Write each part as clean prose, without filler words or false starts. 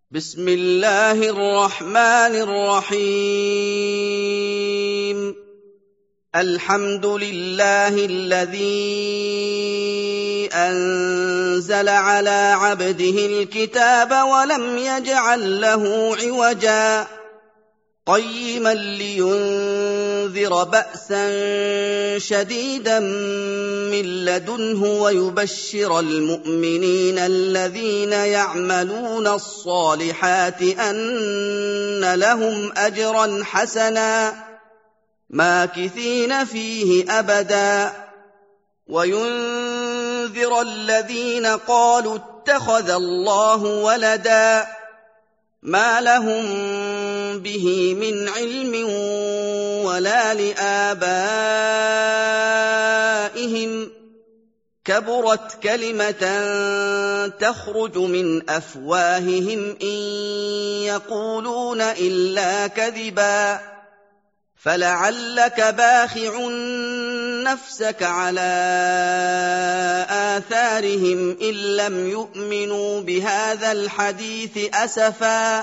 بسم الله الرحمن الرحيم الحمد لله الذي أنزل على عبده الكتاب ولم يجعل له عوجا قيما لينذر بأسا شديدا من لدنه ويبشر المؤمنين الذين يعملون الصالحات أن لهم أجرا حسنا ماكثين فيه أبدا وينذر الذين قالوا اتخذ الله ولدا ما لهم به من علم ولا لآبائهم كبرت كلمة تخرج من أفواههم إن يقولون إلا كذبا فلعلك باخع نفسك على آثارهم إن لم يؤمنوا بهذا الحديث أسفا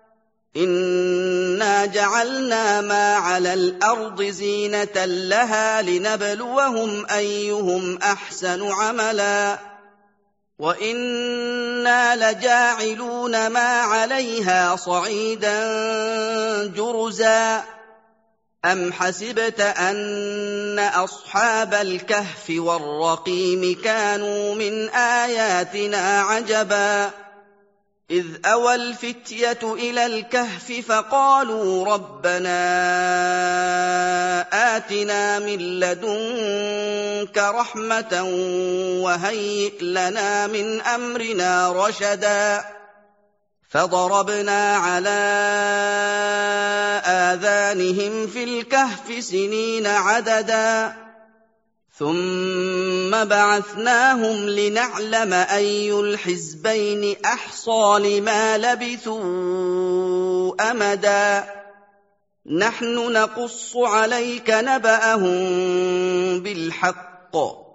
إنا جعلنا ما على الأرض زينة لها لنبلوهم أيهم أحسن عملا وإنا لجاعلون ما عليها صعيدا جرزا أم حسبت أن أصحاب الكهف والرقيم كانوا من آياتنا عجبا إذ أوى الفتية إلى الكهف فقالوا ربنا آتنا من لدنك رحمة وهيئ لنا من أمرنا رشدا فضربنا على آذانهم في الكهف سنين عددا ثم بعثناهم لنعلم أي الحزبين أحصى لما لبثوا أمدا نحن نقص عليك نبأهم بالحق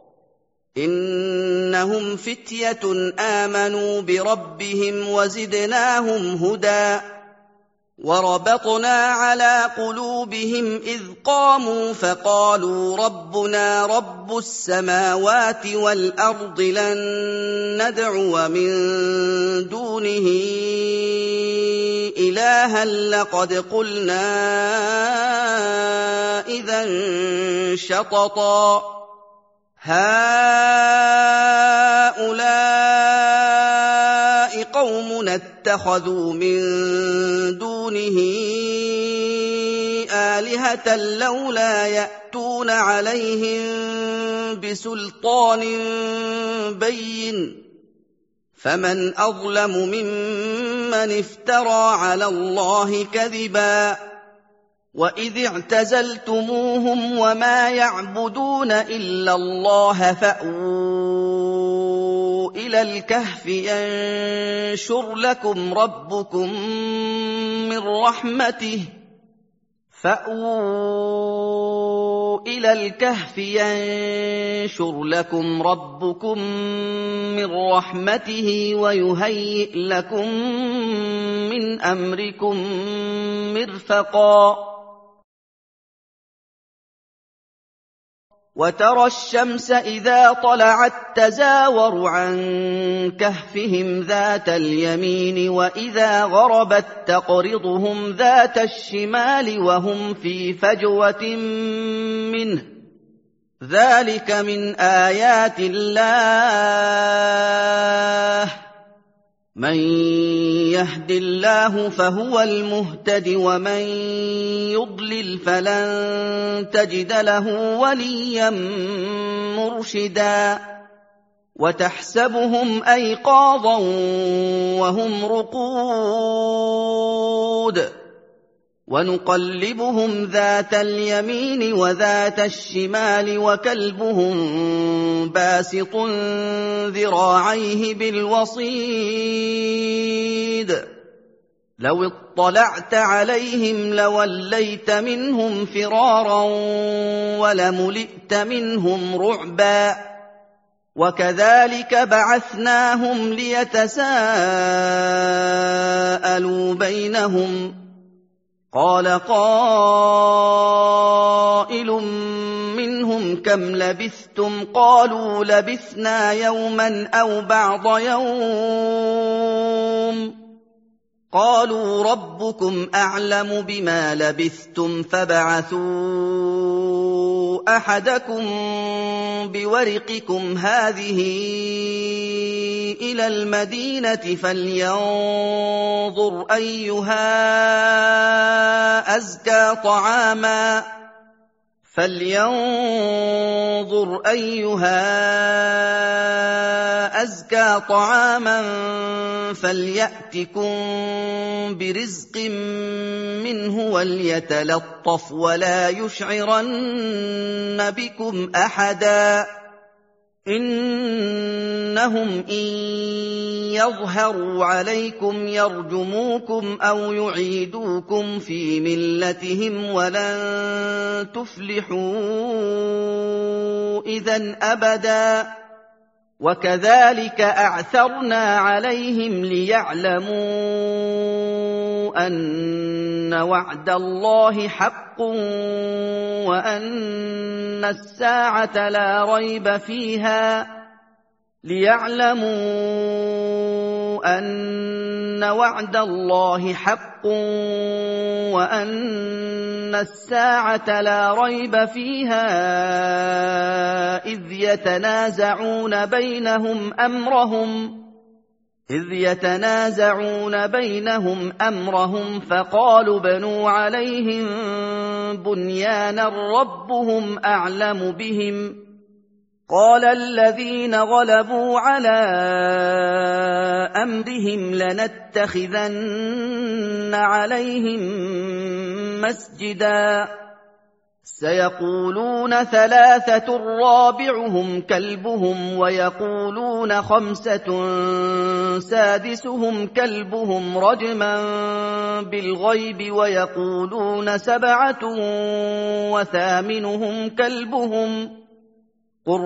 إنهم فتية آمنوا بربهم وزدناهم هدى وربطنا على قلوبهم إذ قاموا فقالوا ربنا رب السماوات والأرض لن ندعو من دونه إلها لقد قلنا إذا شططا هؤلاء قوم اتخذوا من دونه آلهة لولا يأتون عليهم بسلطان بين فمن أظلم ممن افترى على الله كذبا وإذ اعتزلتموهم وما يعبدون إلا الله فأووا إلى الكهف ينشر لكم ربكم من رحمته ويهيئ لكم من أمركم مرفقا وترى الشمس إذا طلعت تزاور عن كهفهم ذات اليمين وإذا غربت تقرضهم ذات الشمال وهم في فجوة منه ذلك من آيات الله من يهد الله فهو المهتد ومن يضلل فلن تجد له وليا مرشدا وتحسبهم أيقاظا وهم رقود ونقلبهم ذات اليمين وذات الشمال وكلبهم باسط ذراعيه بالوصيد لو اطلعت عليهم لوليت منهم فرارا ولملئت منهم رعبا وكذلك بعثناهم ليتساءلوا فحالوا بينهم. قال قائل منهم كم لبثتم؟ قالوا لبثنا يوما أو بعض يوم. قالوا ربكم أعلم بما لبثتم فابعثوا أحدكم بورقكم هذه إلى المدينة فلينظر أيها أزكى طعاما فليأتكم برزق منه وليتلطف ولا يشعرن بكم أحدا إنهم إن يظهروا عليكم يرجموكم أو يعيدوكم في ملتهم ولن تفلحوا إذن أبدا. وكذلك أعثرنا عليهم ليعلموا أن وعد الله حق وأن الساعة لا ريب فيها إذ يتنازعون بينهم أمرهم فقالوا بنوا عليهم بنيانا ربهم أعلم بهم. قال الذين غلبوا على أمرهم لنتخذن عليهم مسجدا. سيقولون ثلاثة رابعهم كلبهم ويقولون خمسة سادسهم كلبهم رجما بالغيب ويقولون سبعة وثامنهم كلبهم قل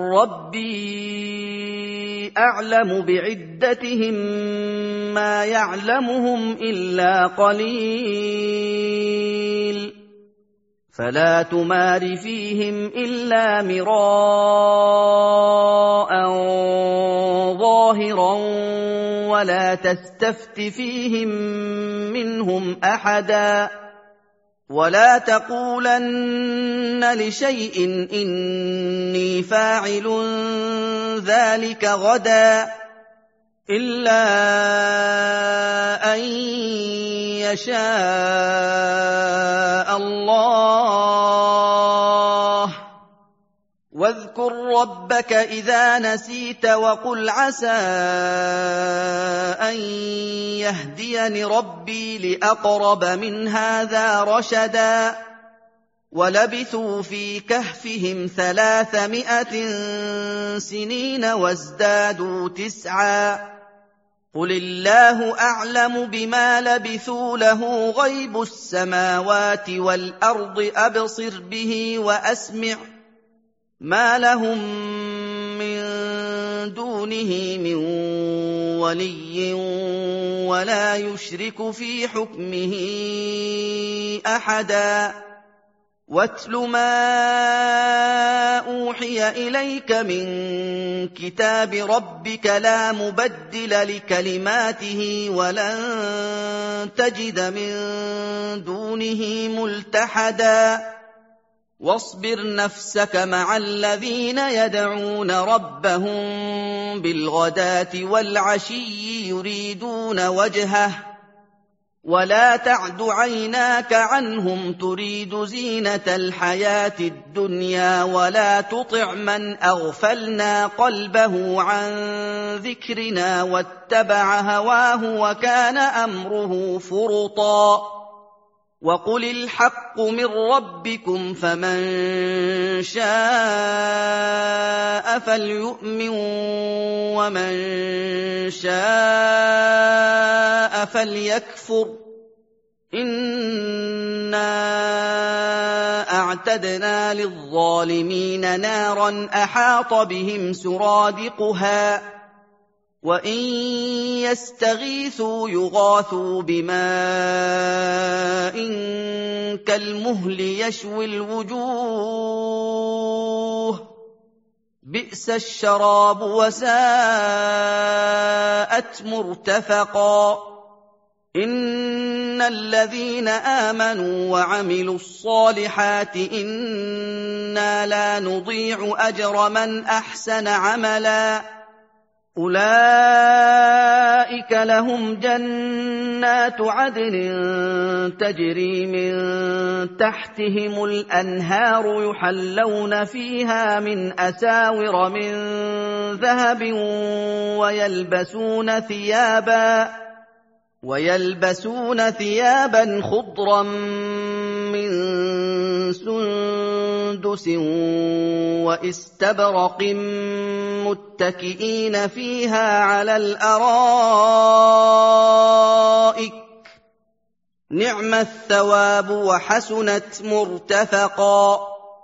ربي أعلم بعدتهم ما يعلمهم إلا قليل فلا تمار فيهم إلا مراء ظاهرا ولا تستفت فيهم منهم أحدا ولا تقولن لشيء إني فاعل ذلك غدا إلا أن يشاء الله واذكر ربك إذا نسيت وقل عسى أن يهديني ربي لأقرب من هذا رشدا ولبثوا في كهفهم 300 سنين وازدادوا 9 قل الله أعلم بما لبثوا له غيب السماوات والأرض أبصر به وأسمع ما لهم من دونه من ولي ولا يشرك في حكمه أحدا واتل ما أوحي إليك من كتاب ربك لا مبدل لكلماته ولن تجد من دونه ملتحدا واصبر نفسك مع الذين يدعون ربهم بالغداة والعشي يريدون وجهه ولا تعد عيناك عنهم تريد زينة الحياة الدنيا ولا تطع من أغفلنا قلبه عن ذكرنا واتبع هواه وكان أمره فرطا وقل الحق من ربكم فمن شاء فليؤمن ومن شاء فليكفر إنا أعتدنا للظالمين نارا أحاط بهم سرادقها وَإِن يَسْتَغِيثُوا يُغَاثُوا بِمَاءٍ كَالْمُهْلِ يَشْوِي الْوُجُوهَ بِئْسَ الشَّرَابُ وَسَاءَتْ مُرْتَفَقًا إِنَّ الَّذِينَ آمَنُوا وَعَمِلُوا الصَّالِحَاتِ إِنَّا لَا نُضِيعُ أَجْرَ مَنْ أَحْسَنَ عَمَلًا أُولَٰئِكَ لَهُمْ جَنَّاتُ عَدْنٍ تَجْرِي مِن تَحْتِهِمُ الْأَنْهَارُ يُحَلَّوْنَ فِيهَا مِنْ أَسَاوِرَ مِن ذَهَبٍ وَيَلْبَسُونَ ثِيَابًا خُضْرًا مِّن سُندُسٍ وَإِسْتَبْرَقٍ مُّتَّكِئِينَ فِيهَا عَلَى الْأَرَائِكِ ۚ نِعْمَ الثَّوَابُ وَحَسُنَتْ مُرْتَفَقًا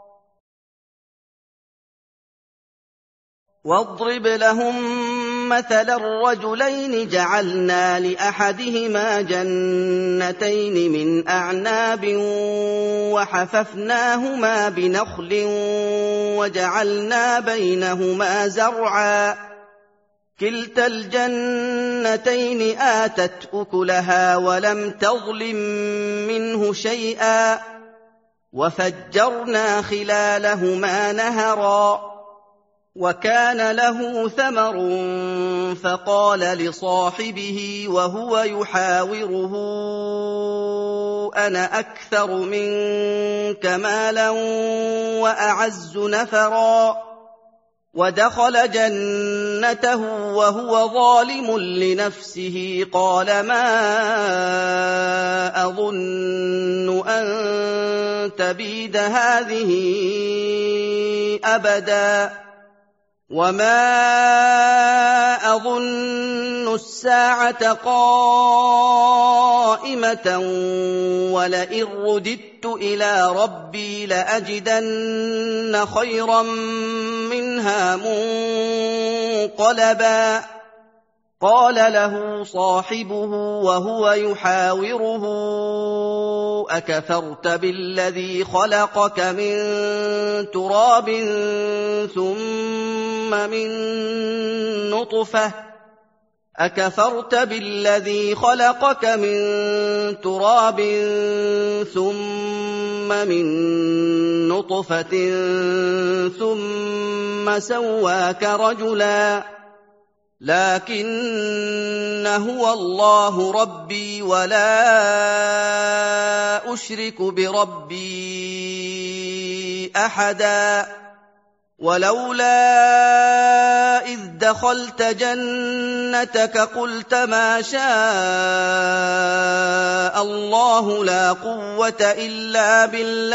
وَاضْرِبْ لَهُم مَّثَلًا رَّجُلَيْنِ جَعَلْنَا لِأَحَدِهِمَا جَنَّتَيْنِ مِنْ أَعْنَابٍ وَحَفَفْنَاهُمَا بِنَخْلٍ وَجَعَلْنَا بَيْنَهُمَا زَرْعًا كِلْتَا الْجَنَّتَيْنِ آتَتْ أُكُلَهَا وَلَمْ تَظْلِم مِّنْهُ شَيْئًا وَفَجَّرْنَا خِلَالَهُمَا نَهَرًا وَكَانَ لَهُ ثَمَرٌ فَقَالَ لِصَاحِبِهِ وَهُوَ يُحَاوِرُهُ أَنَا أَكْثَرُ مِنكَ مَالًا وَأَعَزُّ نَفَرًا وَدَخَلَ جَنَّتَهُ وَهُوَ ظَالِمٌ لِّنَفْسِهِ قَالَ مَا أَظُنُّ أَن تَبِيدَ هَٰذِهِ أَبَدًا وَمَا أَظُنُّ السَّاعَةَ قَائِمَةً وَلَئِن رُّدِدتُّ إِلَىٰ رَبِّي لَأَجِدَنَّ خَيْرًا مِّنْهَا مُنقَلَبًا قَالَ لَهُ صَاحِبُهُ وَهُوَ يُحَاوِرُهُ أَكَفَرْتَ بِالَّذِي خَلَقَكَ مِن تُرَابٍ ثُمَّ مِن نُّطْفَةٍ ثُمَّ سَوَّاكَ رَجُلًا لَّٰكِنَّ هُوَ اللَّهُ رَبِّي وَلَا أُشْرِكُ بِرَبِّي أَحَدًا وَلَوْلَا إِذْ دَخَلْتَ جَنَّتَكَ قُلْتَ مَا شَاءَ اللَّهُ لَا قُوَّةَ إِلَّا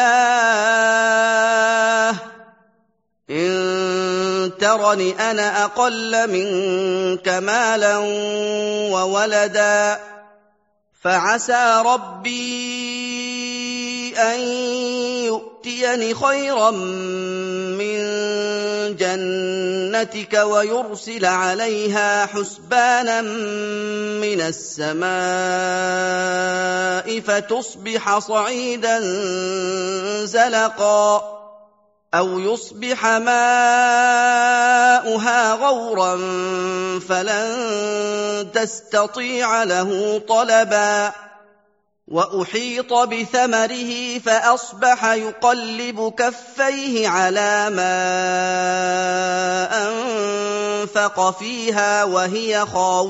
بِاللَّهِ إِن تَرَنِ أَنَا أَقَلَّ مِنكَ مَالًا وَوَلَدًا فَعَسَىٰ رَبِّي أَن يُؤْتِيَنِ خَيْرًا مِّن جَنَّتِكَ وَيُرْسِلَ عَلَيْهَا حُسْبَانًا مِّنَ السَّمَاءِ فَتُصْبِحَ صَعِيدًا زَلَقًا أَوْ يُصْبِحَ مَاؤُهَا غَوْرًا فَلَن تَسْتَطِيعَ لَهُ طَلَبًا وَأُحِيطَ بِثَمَرِهِ فَأَصْبَحَ يُقَلِّبُ كَفَّيْهِ عَلَىٰ مَا أَنفَقَ فِيهَا وَهِيَ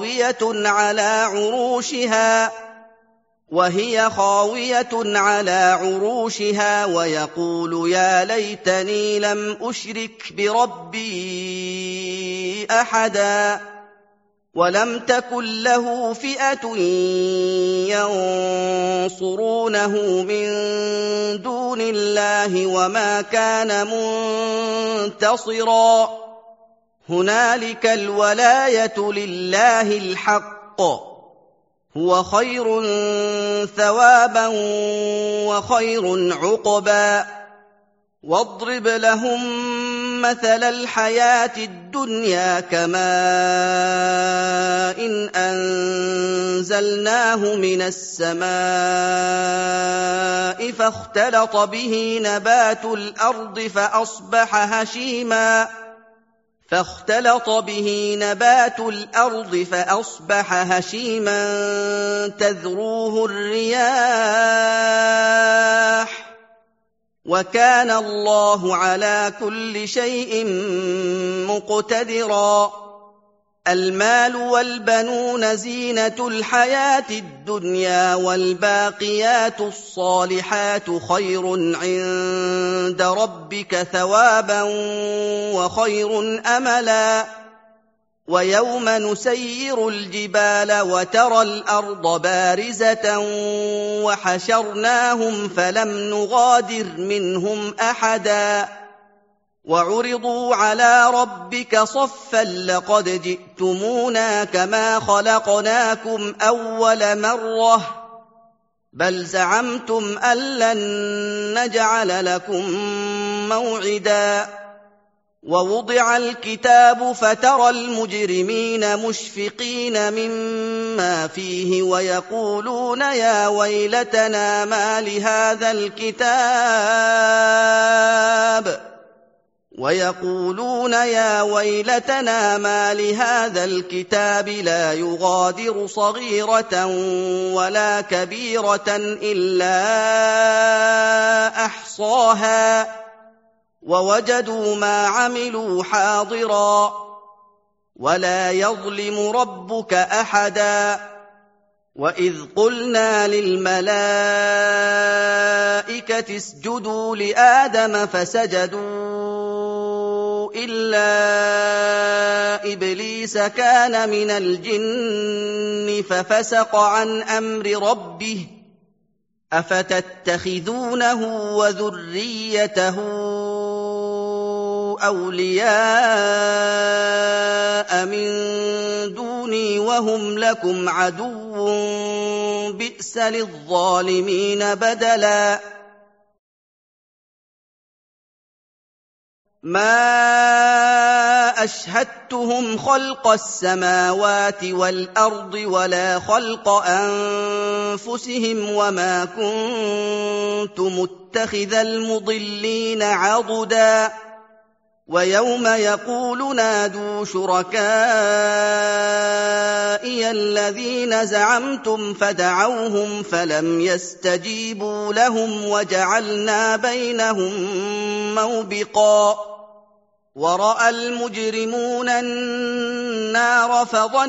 خَاوِيَةٌ عَلَىٰ عُرُوشِهَا وَيَقُولُ يَا لَيْتَنِي لَمْ أُشْرِكْ بِرَبِّي أَحَدًا وَلَمْ تَكُن لَّهُ فِئَةٌ يَنصُرُونَهُ مِن دُونِ اللَّهِ وَمَا كَانَ مُنتَصِرًا هُنَالِكَ الْوَلَايَةُ لِلَّهِ الْحَقِّ هُوَ خَيْرٌ ثَوَابًا وَخَيْرٌ عُقْبًا وَاضْرِبْ لَهُم مثل الحياة الدنيا كماء أنزلناه من السماء فاختلط به نبات الأرض فأصبح هشيما تذروه الرياح وكان الله على كل شيء مقتدرا المال والبنون زينة الحياة الدنيا والباقيات الصالحات خير عند ربك ثوابا وخير أملا ويوم نسير الجبال وترى الأرض بارزة وحشرناهم فلم نغادر منهم أحدا وعرضوا على ربك صفا لقد جئتمونا كما خلقناكم أول مرة بل زعمتم أن لن نجعل لكم موعدا ووضع الكتاب فترى المجرمين مشفقين مما فيه ويقولون يا ويلتنا ما لهذا الكتاب لا يغادر صغيرة ولا كبيرة إلا أحصاها ووجدوا ما عملوا حاضرا ولا يظلم ربك أحدا وإذ قلنا للملائكة اسجدوا لآدم فسجدوا إلا إبليس كان من الجن ففسق عن أمر ربه أفتتخذونه وذريته أولياء من دوني وهم لكم عدو بئس للظالمين بدلا ما أشهدتهم خلق السماوات والأرض ولا خلق أنفسهم وما كنت متخذ المضلين عضدا ويوم يقول نادوا شركائي الذين زعمتم فدعوهم فلم يستجيبوا لهم وجعلنا بينهم موبقا ورأى المجرمون النار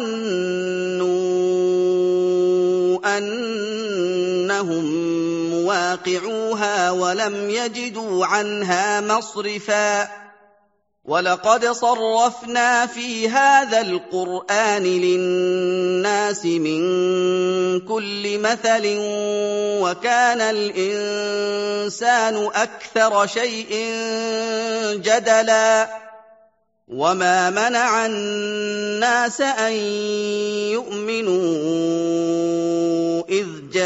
فظنوا أنهم مواقعوها ولم يجدوا عنها مصرفا ولقد صرفنا في هذا القرآن للناس من كل مثل وكان الإنسان أكثر شيء جدلا وما منع الناس أن يؤمنوا إذ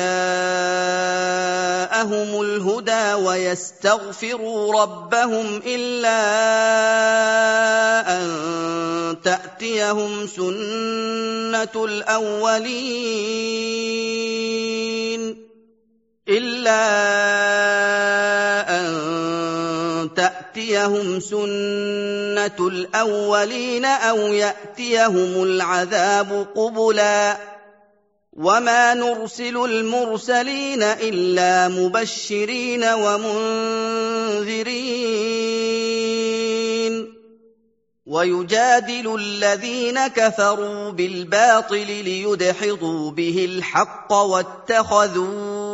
جاءهم الهدى ويستغفروا ربهم إلا أن تأتيهم سنة الأولين أو يأتيهم العذاب قبلا وما نرسل المرسلين إلا مبشرين ومنذرين ويجادل الذين كفروا بالباطل ليدحضوا به الحق واتخذوا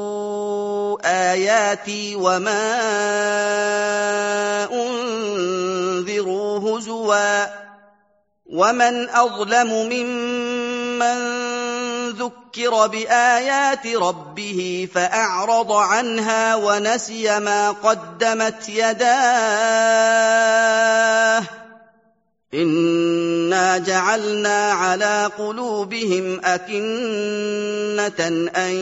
آياتي وما أنذروا هزوا ومن أظلم ممن ذكر بآيات ربه فأعرض عنها ونسي ما قدمت يداه إنا جعلنا على قلوبهم أكنة أن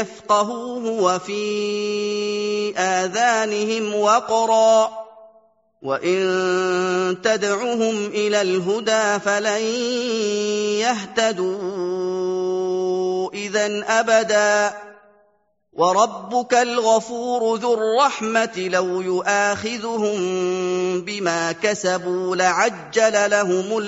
يفقهوه وفي آذانهم وقرا وَإِن تَدْعُهُمْ إِلَى الْهُدَىٰ فَلَن يَهْتَدُوا إِذًا أَبَدًا ۚ وَرَبُّكَ الْغَفُورُ ذُو الرَّحْمَةِ ۖ لَوْ يُؤَاخِذُهُم بِمَا كَسَبُوا لَعَجَّلَ لَهُمُ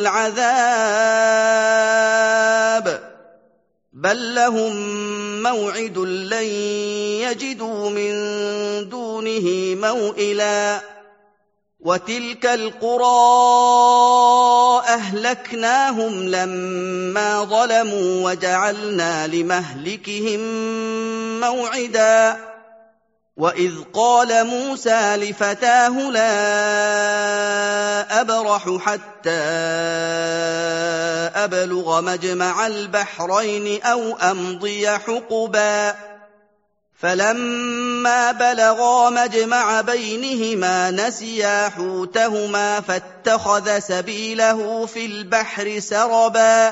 الْعَذَابَ ۚ بَل لَّهُم مَّوْعِدٌ لَّن يَجِدُوا مِن دُونِهِ مَوْئِلًا. وَتِلْكَ الْقُرَىٰ أَهْلَكْنَاهُمْ لَمَّا ظَلَمُوا وَجَعَلْنَا لِمَهْلِكِهِم مَّوْعِدًا. وَإِذْ قَالَ مُوسَىٰ لِفَتَاهُ لَا أَبْرَحُ حَتَّىٰ أَبْلُغَ مَجْمَعَ الْبَحْرَيْنِ أَوْ أَمْضِيَ حُقُبًا، فَلَمَّا بَلَغَا مَجْمَعَ بَيْنِهِمَا نَسِيَا حُوتَهُمَا فَاتَّخَذَ سَبِيلَهُ فِي الْبَحْرِ سَرَبًا.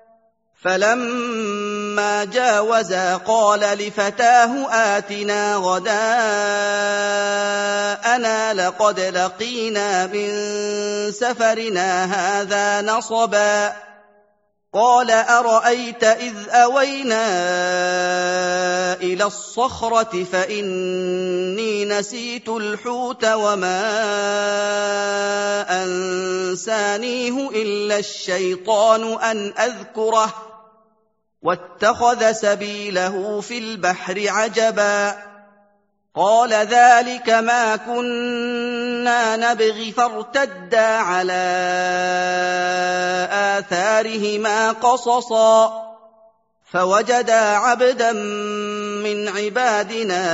فَلَمَّا جَاوَزَا قَالَ لِفَتَاهُ آتِنَا غَدَاءَنَا لَقَدْ لَقِينَا مِن سَفَرِنَا هَٰذَا نَصَبًا. قَالَ أَرَأَيْتَ إِذْ أَوَيْنَا إِلَى الصَّخْرَةِ فَإِنِّي نَسِيتُ الْحُوتَ وَمَا أَنسَانِيهُ إِلَّا الشَّيْطَانُ أَنْ أَذْكُرَهُ ۚ وَاتَّخَذَ سَبِيلَهُ فِي الْبَحْرِ عَجَبًا. قَالَ ذَٰلِكَ مَا كُنَّا نَبْغِ فَارْتَدَّا عَلَىٰ آثَارِهِمَا قَصَصًا، فَوَجَدَا عَبْدًا مِّنْ عِبَادِنَا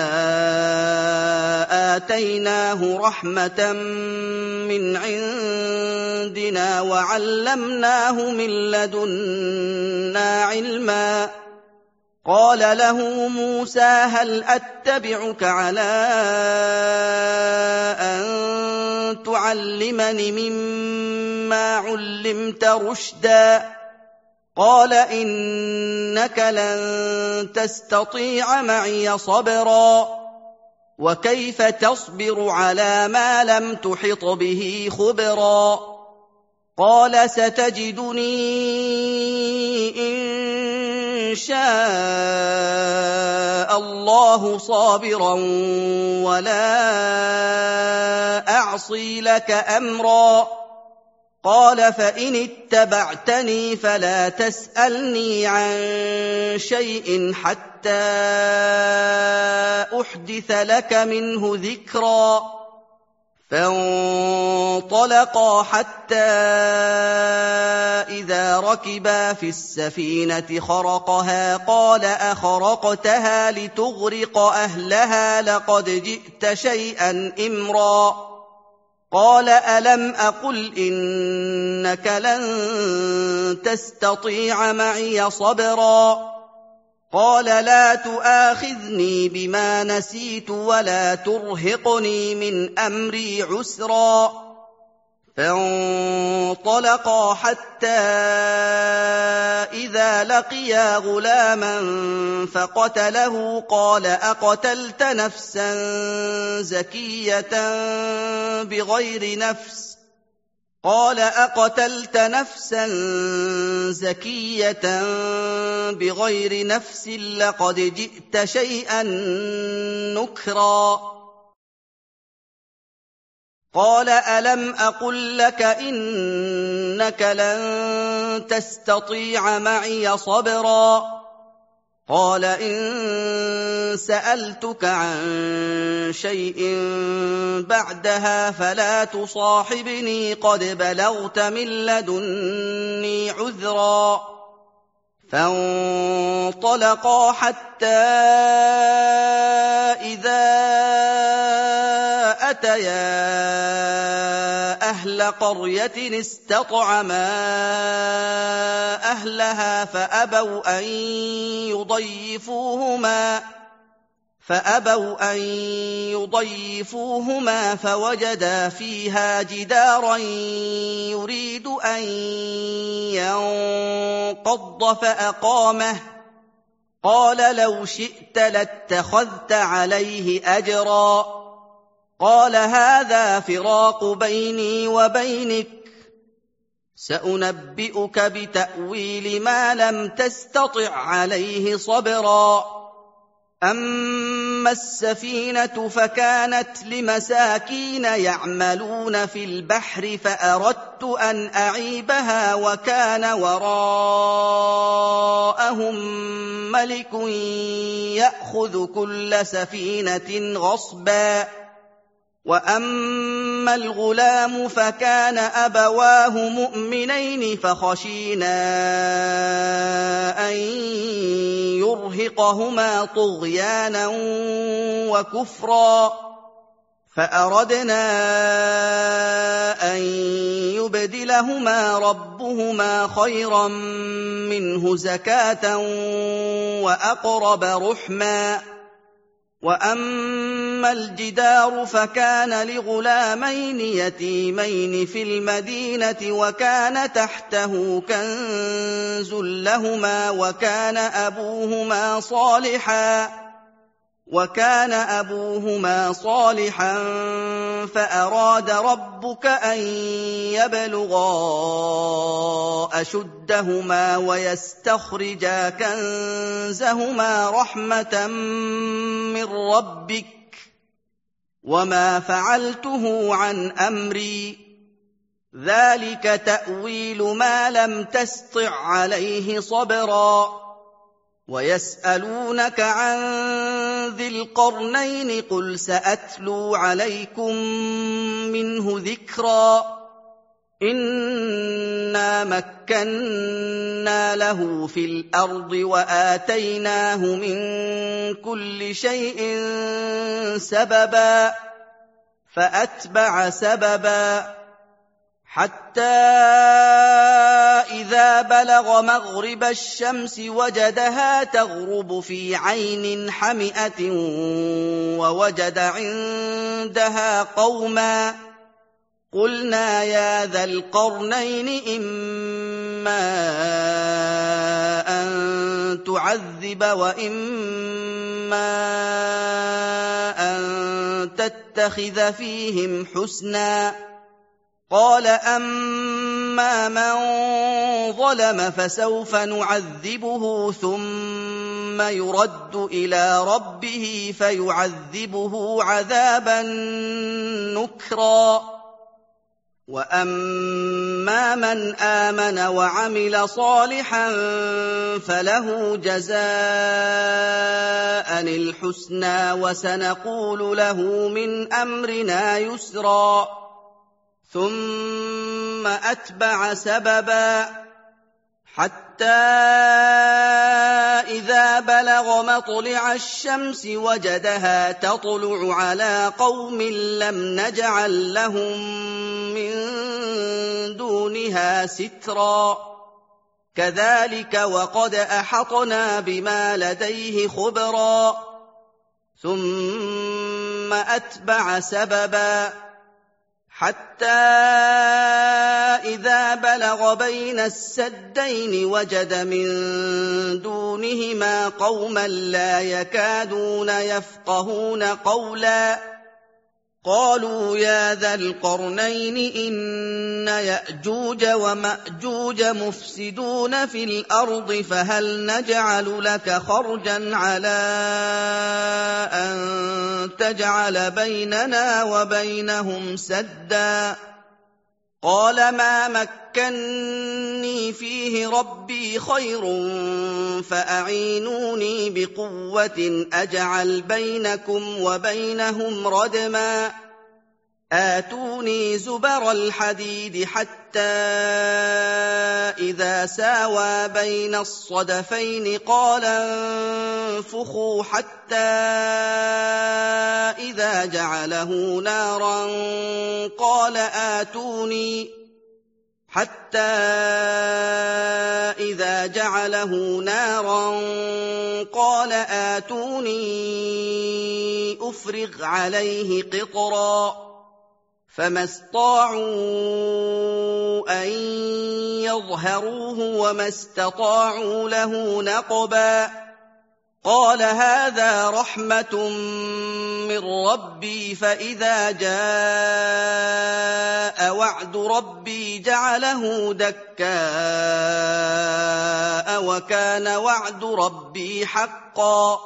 آتَيْنَاهُ رَحْمَةً مِّنْ عِندِنَا وَعَلَّمْنَاهُ مِن لَّدُنَّا عِلْمًا. قَالَ لَهُ مُوسَىٰ هَلْ أَتَّبِعُكَ عَلَىٰ أَن تُعَلِّمَنِ مِمَّا عُلِّمْتَ رُشْدًا؟ قَالَ إِنَّكَ لَن تَسْتَطِيعَ مَعِيَ صَبْرًا، وَكَيْفَ تَصْبِرُ عَلَىٰ مَا لَمْ تُحِطْ بِهِ خُبْرًا؟ قَالَ سَتَجِدُنِي إِن شَاءَ اللَّهُ صَابِرًا وَلَا أَعْصِي لَكَ أَمْرًا. قَالَ فَإِنِ اتَّبَعْتَنِي فَلَا تَسْأَلْنِي عَن شَيْءٍ حَتَّىٰ أُحْدِثَ لَكَ مِنْهُ ذِكْرًا. فَانطَلَقَا حَتَّىٰ إِذَا رَكِبَا فِي السَّفِينَةِ خَرَقَهَا قَالَ أَخَرَقْتَهَا لِتُغْرِقَ أَهْلَهَا لَقَدْ جِئْتَ شَيْئًا إِمْرًا. قَالَ أَلَمْ أَقُلْ إِنَّكَ لَن تَسْتَطِيعَ مَعِيَ صَبْرًا؟ قَالَ لَا تُؤَاخِذْنِي بِمَا نَسِيتُ وَلَا تُرْهِقْنِي مِنْ أَمْرِي عُسْرًا. فَانطَلَقَا حَتَّىٰ إِذَا لَقِيَا غُلَامًا فَقَتَلَهُ قَالَ أَقَتَلْتَ نَفْسًا زَكِيَّةً بِغَيْرِ نَفْسٍ لَّقَدْ جِئْتَ شَيْئًا نُّكْرًا. قَالَ أَلَمْ أَقُل لَّكَ إِنَّكَ لَن تَسْتَطِيعَ مَعِيَ صَبْرًا؟ قَالَ إِن سَأَلْتُكَ عَن شَيْءٍ بَعْدَهَا فَلَا تُصَاحِبْنِي قَدْ بَلَغْتَ مِن لَّدُنِّي عُذْرًا. فَانطَلَقَا حَتَّىٰ إِذَا أَتَيَا أَهْلَ قَرْيَةٍ اسْتَطْعَمَا أَهْلَهَا فَأَبَوْا أَن يُضَيِّفُوهُمَا فَوَجَدَا فِيهَا جِدَارًا يُرِيدُ أَن يَنقَضَّ فَأَقَامَهُ. قَالَ لَوْ شِئْتَ لَاتَّخَذْتَ عَلَيْهِ أَجْرًا. قال هذا فراق بيني وبينك، سأنبئك بتأويل ما لم تستطع عليه صبرا. أما السفينة فكانت لمساكين يعملون في البحر فأردت أن أعيبها وكان وراءهم ملك يأخذ كل سفينة غصبا. وأما الغلام فكان أبواه مؤمنين فخشينا أن يرهقهما طغيانا وكفرا، فأردنا أن يبدلهما ربهما خيرا منه زكاة وأقرب رحما. وأما الجدار فكان لغلامين يتيمين في المدينة وكان تحته كنز لهما وكان أبوهما صالحا فأراد ربك أن يبلغا أشدهما ويستخرجا كنزهما رحمة من ربك وما فعلته عن أمري، ذلك تأويل ما لم تسطع عليه صبرا. ويسألونك عن ذي القرنين قل سأتلو عليكم منه ذكرا. إنا مكنا له في الأرض وآتيناه من كل شيء سببا، فأتبع سببا حتى إذا بلغ مغرب الشمس وجدها تغرب في عين حمئة ووجد عندها قوما، قلنا يا ذا القرنين إما أن تعذب وإما أن تتخذ فيهم حسنا. قال أما من ظلم فسوف نعذبه ثم يرد إلى ربه فيعذبه عذابا نكرا. وأما من آمن وعمل صالحا فله جزاء الحسنى وسنقول له من أمرنا يسرا. ثم أتبع سببا حتى إذا بلغ مطلع الشمس وجدها تطلع على قوم لم نجعل لهم من دونها سترا، كذلك وقد أحطنا بما لديه خبرا. ثم أتبع سببا حتى إذا بلغ بين السدين وجد من دونهما قوما لا يكادون يفقهون قولا. قالوا يا ذا القرنين إن يأجوج ومأجوج مفسدون في الأرض فهل نجعل لك خرجا على أن تجعل بيننا وبينهم سدا؟ قال ما مكني فيه ربي خير فأعينوني بقوة أجعل بينكم وبينهم ردما. آتوني زبر الحديد حتى إذا ساوى بين الصدفين قال انفخوا حتى إذا جعله نارا قال آتوني أفرغ عليه قطرا. فما استطاعوا أن يظهروه وما استطاعوا له نقبا. قال هذا رحمة من ربي فإذا جاء وعد ربي جعله دكاء وكان وعد ربي حقا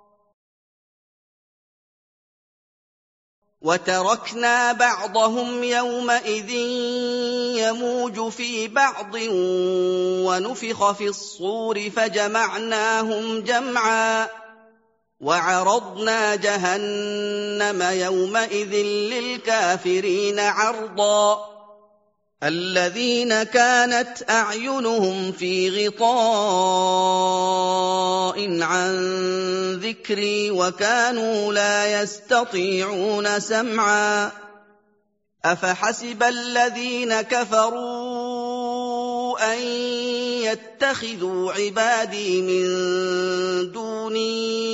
وتركنا بعضهم يومئذ يموج في بعض ونفخ في الصور فجمعناهم جمعا وعرضنا جهنم يومئذ للكافرين عرضا الذين كانت أعينهم في غطاء عن ذكري وكانوا لا يستطيعون سمعا أفحسب الذين كفروا أن يتخذوا عبادي من دوني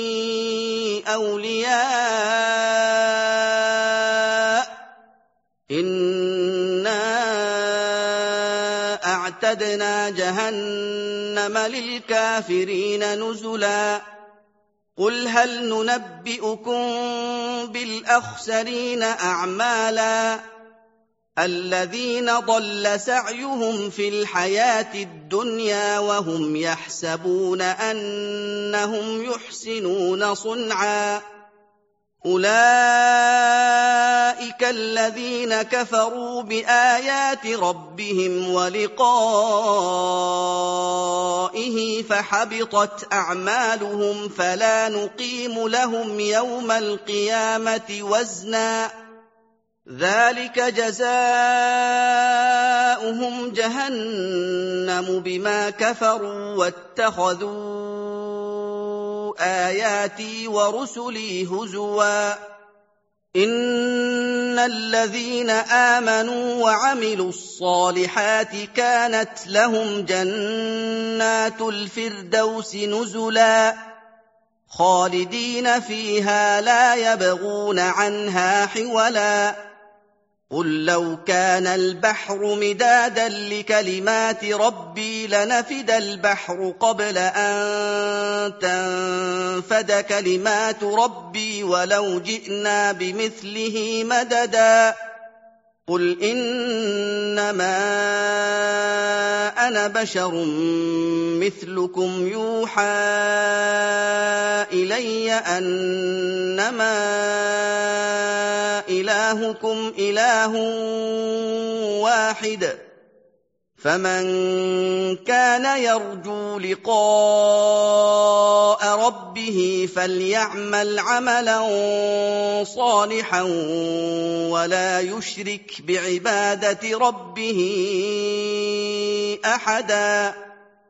أولياء إنا أعتدنا جهنم للكافرين نزلا قل هل ننبئكم بالأخسرين أعمالا الذين ضل سعيهم في الحياة الدنيا وهم يحسبون أنهم يحسنون صنعا أولئك الذين كفروا بآيات ربهم ولقائه فحبطت أعمالهم فلا نقيم لهم يوم القيامة وزنا ذلك جزاؤهم جهنم بما كفروا واتخذوا آياتي ورسلي هزوا إن الذين آمنوا وعملوا الصالحات كانت لهم جنات الفردوس نزلا خالدين فيها لا يبغون عنها حولا قل لو كان البحر مدادا لكلمات ربي لنفد البحر قبل أن تنفد كلمات ربي ولو جئنا بمثله مددا قل إنما أنا بشر مثلكم يوحى إلي أنما إلهكم إله واحد فمن كان يرجو لقاء ربه فليعمل عملا صالحا ولا يشرك بعبادة ربه أحدا